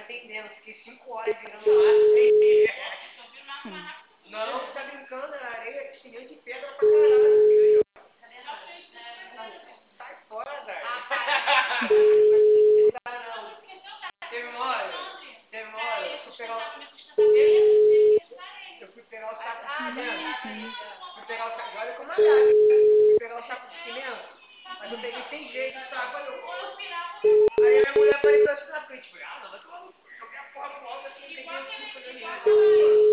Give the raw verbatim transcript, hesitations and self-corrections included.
atendendo. Fiquei cinco horas virando lá sem. Hum. Não, você tá brincando, a areia que pneu de pedra pra caralho, filho. Sai fora, velho. Não dá não. Teve uma hora, teve uma hora, eu fui pegar o... Eu fui pegar o saco de cimento. Fui pegar o saco, olha como é aliás. Fui pegar o saco de cimento, mas eu peguei sem jeito o saco, olha eu. Aí minha mulher apareceu assim na frente, falei, ah, não, vai tomar no cu, joguei a porra pro alto assim, peguei assim, falei,